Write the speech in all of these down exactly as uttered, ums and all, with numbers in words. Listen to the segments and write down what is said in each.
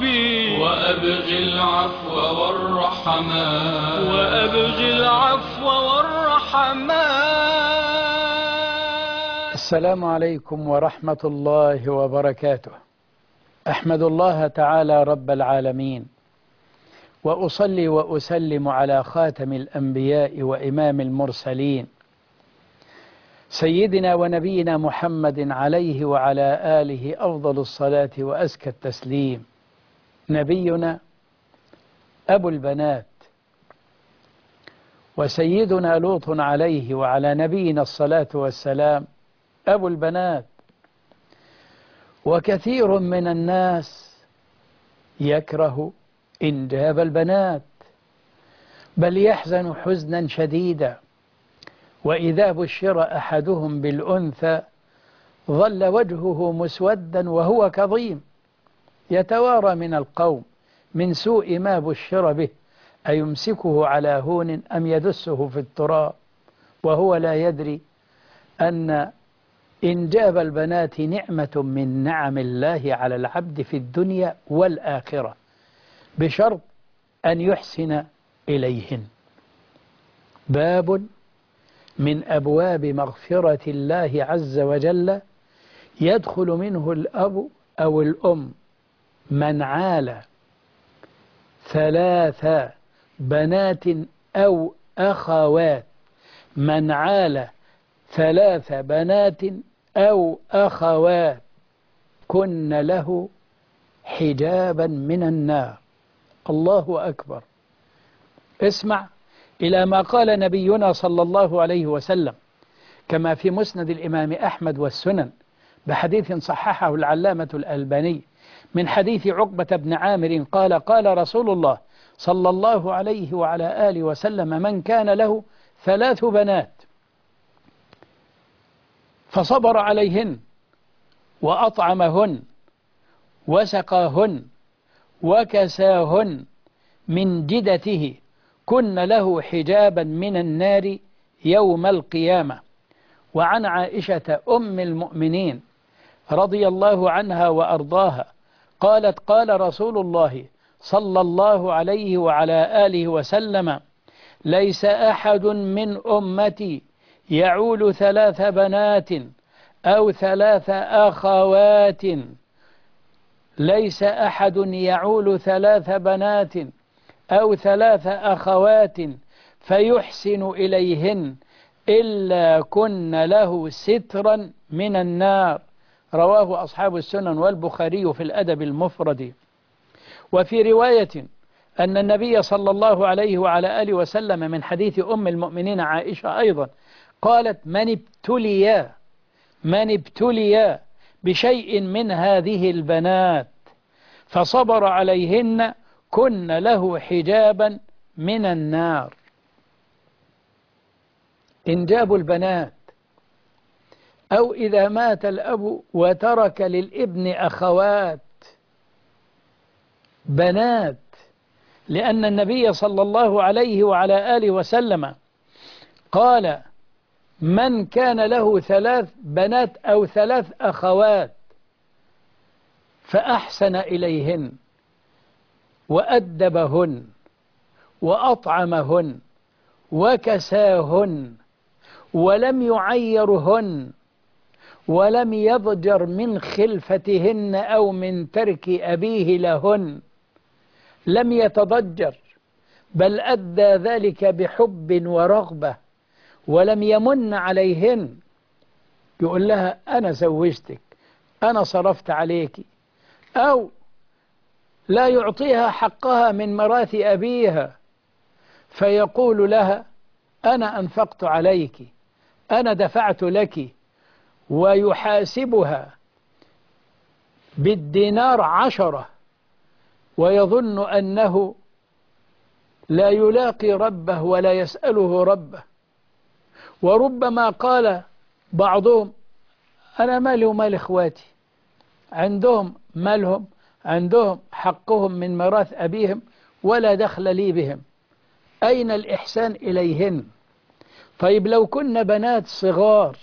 ربي وأبغي العفو والرحمن وأبغي العفو والرحمن. السلام عليكم ورحمة الله وبركاته. أحمد الله تعالى رب العالمين، وأصلي وأسلم على خاتم الأنبياء وإمام المرسلين سيدنا ونبينا محمد عليه وعلى آله أفضل الصلاة وأزكى التسليم. نبينا أبو البنات، وسيدنا لوط عليه وعلى نبينا الصلاة والسلام أبو البنات. وكثير من الناس يكره إنجاب البنات، بل يحزن حزنا شديدا، وإذا بشر أحدهم بالأنثى ظل وجهه مسودا وهو كظيم يتوارى من القوم من سوء ما بشر به، أيمسكه على هون أم يدسه في التراب، وهو لا يدري أن إنجاب البنات نعمة من نعم الله على العبد في الدنيا والآخرة، بشرط أن يحسن إليهن. باب من أبواب مغفرة الله عز وجل يدخل منه الأب أو الأم من عال ثلاث بنات أو أخوات، من عال ثلاث بنات أو أخوات كن له حجابا من النار. الله أكبر. اسمع إلى ما قال نبينا صلى الله عليه وسلم كما في مسند الإمام أحمد والسنن بحديث صححه العلامة الألباني من حديث عقبة بن عامر قال قال رسول الله صلى الله عليه وعلى آله وسلم: من كان له ثلاث بنات فصبر عليهن وأطعمهن وسقاهن وكساهن من جدته كن له حجابا من النار يوم القيامة. وعن عائشة أم المؤمنين رضي الله عنها وأرضاها قالت قال رسول الله صلى الله عليه وعلى آله وسلم: ليس أحد من أمتي يعول ثلاث بنات أو ثلاث أخوات ليس أحد يعول ثلاث بنات أو ثلاث أخوات فيحسن إليهن إلا كن له سترا من النار. رواه أصحاب السنن والبخاري في الأدب المفرد. وفي رواية أن النبي صلى الله عليه وعلى آله وسلم من حديث أم المؤمنين عائشة أيضا قالت: من ابتلي من ابتلي بشيء من هذه البنات فصبر عليهن كن له حجابا من النار. إنجاب البنات، أو إذا مات الأب وترك للابن أخوات بنات، لأن النبي صلى الله عليه وعلى آله وسلم قال: من كان له ثلاث بنات أو ثلاث أخوات فأحسن إليهن وأدبهن وأطعمهن وكساهن ولم يعيرهن ولم يضجر من خلفتهن أو من ترك أبيه لهن، لم يتضجر بل أدى ذلك بحب ورغبة، ولم يمن عليهن يقول لها أنا زوجتك، أنا صرفت عليك، أو لا يعطيها حقها من ميراث أبيها فيقول لها أنا أنفقت عليك، أنا دفعت لك، ويحاسبها بالدينار عشرة ويظن أنه لا يلاقي ربه ولا يسأله ربه. وربما قال بعضهم: أنا مالي ومال إخواتي، عندهم مالهم، عندهم حقهم من ميراث أبيهم ولا دخل لي بهم، أين الإحسان إليهن؟ طيب لو كن بنات صغار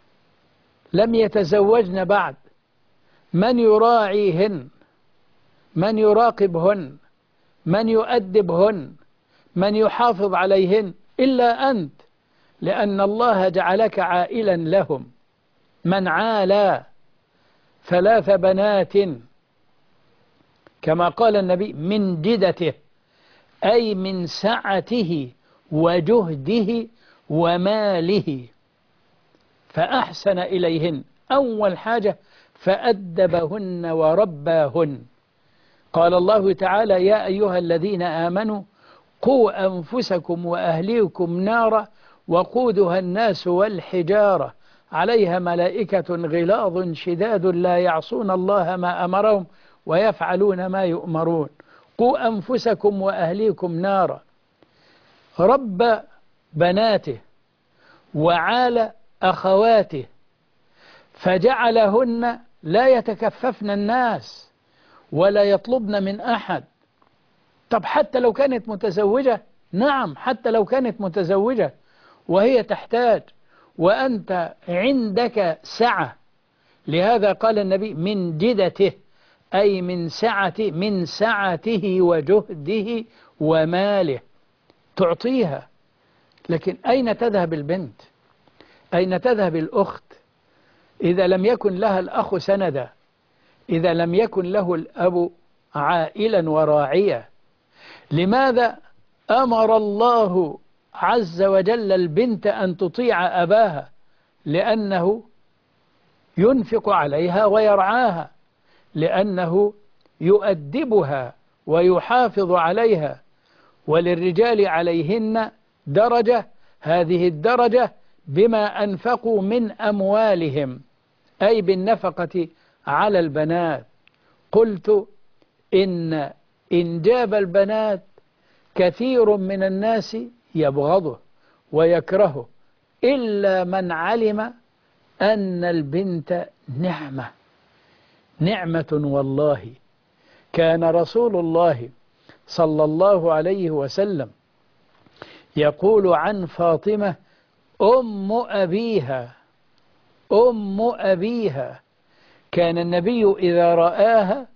لم يتزوجن بعد، من يراعيهن؟ من يراقبهن، من يؤدبهن، من يحافظ عليهن إلا أنت، لأن الله جعلك عائلا لهم. من عالى ثلاث بنات كما قال النبي من جدته، أي من سعته وجهده وماله، فأحسن إليهن أول حاجة فأدبهن ورباهن. قال الله تعالى يا أيها الذين آمنوا قوا أنفسكم وأهليكم نارا وقودها الناس والحجارة عليها ملائكة غلاظ شداد لا يعصون الله ما أمرهم ويفعلون ما يؤمرون. قوا أنفسكم وأهليكم نارا، رب بناته وعال أخواته، فجعلهن لا يتكففن الناس ولا يطلبن من أحد. طب حتى لو كانت متزوجة، نعم حتى لو كانت متزوجة وهي تحتاج وأنت عندك سعة، لهذا قال النبي من جدته، أي من سعة من سعته وجهده وماله تعطيها. لكن أين تذهب البنت؟ أين تذهب الأخت إذا لم يكن لها الأخ سندا، إذا لم يكن له الأب عائلا وراعيا؟ لماذا أمر الله عز وجل البنت أن تطيع أباها؟ لأنه ينفق عليها ويرعاها، لأنه يؤدبها ويحافظ عليها. وللرجال عليهن درجة، هذه الدرجة بما أنفقوا من أموالهم، أي بالنفقة على البنات. قلت إن إنجاب البنات كثير من الناس يبغضه ويكرهه إلا من علم أن البنت نعمة، نعمة والله. كان رسول الله صلى الله عليه وسلم يقول عن فاطمة أم أبيها، أم أبيها. كان النبي إذا رآها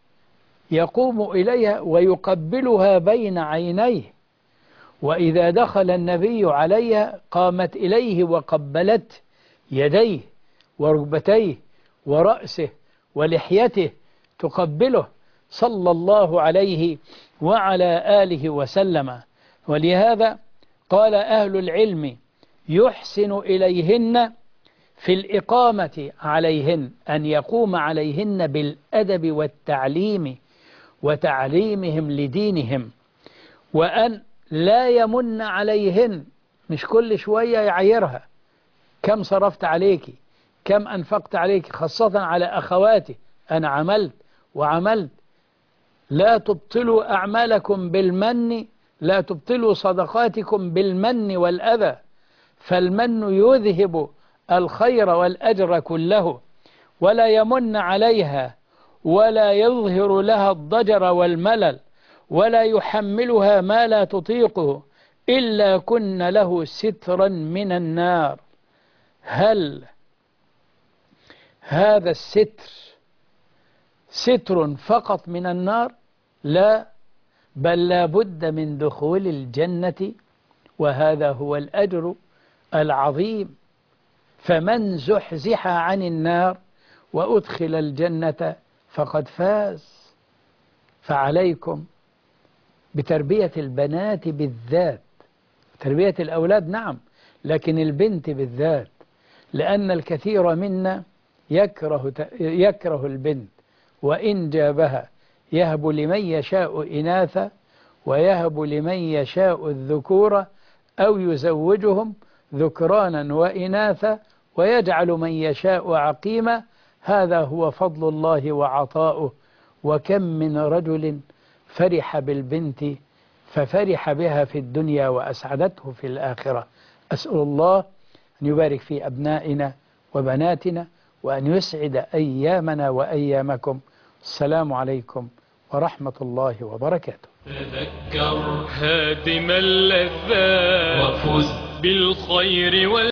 يقوم إليها ويقبلها بين عينيه، وإذا دخل النبي عليها قامت إليه وقبلت يديه وركبتيه ورأسه ولحيته، تقبله صلى الله عليه وعلى آله وسلم. ولهذا قال أهل العلم يحسن إليهن في الإقامة عليهن، أن يقوم عليهن بالأدب والتعليم وتعليمهم لدينهم، وأن لا يمن عليهن، مش كل شوية يعيرها كم صرفت عليك، كم أنفقت عليك، خاصة على أخواتي أنا عملت وعملت. لا تبطلوا أعمالكم بالمن، لا تبطلوا صدقاتكم بالمن والأذى، فالمن يذهب الخير والأجر كله. ولا يمن عليها ولا يظهر لها الضجر والملل ولا يحملها ما لا تطيقه إلا كن له سترا من النار. هل هذا الستر ستر فقط من النار؟ لا، بل لا بد من دخول الجنة، وهذا هو الأجر العظيم. فمن زحزح عن النار وأدخل الجنة فقد فاز. فعليكم بتربية البنات بالذات، تربية الأولاد نعم، لكن البنت بالذات، لأن الكثير منا يكره يكره البنت، وإن جابها يهب لمن يشاء إناثا ويهب لمن يشاء الذكورة أو يزوجهم ذكرانا وإناثا ويجعل من يشاء عقيما. هذا هو فضل الله وعطاؤه. وكم من رجل فرح بالبنت ففرح بها في الدنيا وأسعدته في الآخرة. أسأل الله أن يبارك في أبنائنا وبناتنا وأن يسعد أيامنا وأيامكم. السلام عليكم ورحمة الله وبركاته. تذكر هادم اللذات وفز بالخير وال